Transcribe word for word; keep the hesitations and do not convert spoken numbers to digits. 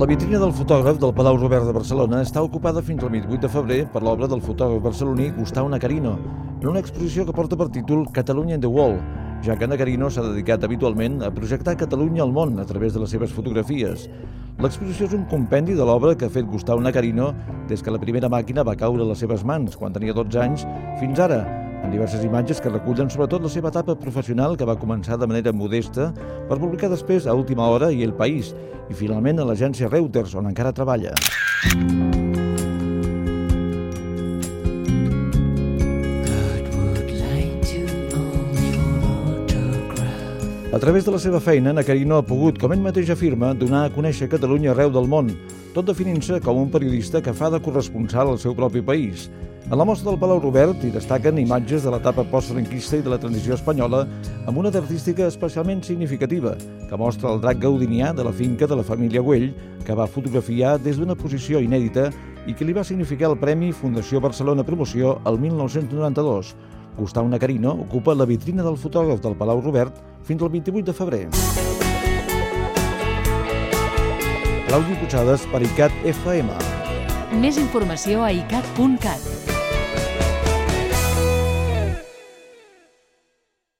La vitrina del fotògraf del Palau Robert de Barcelona està ocupada fins al divuit de febrer per l'obra del fotògraf barceloní Gustau Nacarino, en una exposició que porta per títol Catalunya in the Wall, ja que Nacarino s'ha dedicat habitualment a projectar Catalunya al món a través de les seves fotografies. L'exposició és un compendi de l'obra que ha fet Gustau Nacarino des que la primera màquina va caure a les seves mans, quan tenia dotze anys, fins ara, en diverses imatges que recullen sobretot la seva etapa professional que va començar de manera modesta per publicar després a Última Hora i El País i finalment a l'agència Reuters, on encara treballa. A través de la seva feina, Nacarino ha pogut, com ell mateix afirma, donar a conèixer Catalunya arreu del món, tot definint-se com un periodista que fa de corresponsal al seu propi país. En la mostra del Palau Robert hi destaquen imatges de l'etapa postfranquista i de la transició espanyola amb una artística especialment significativa, que mostra el drac gaudinià de la finca de la família Güell, que va fotografiar des d'una posició inèdita i que li va significar el Premi Fundació Barcelona Promoció el mil nou-cents noranta-dos. Gustau Nacarino ocupa la vitrina del fotògraf del Palau Robert fins al vint-i-vuit de febrer. Claudi Puigades per I C A T F M. Més informació a i cat punt cat.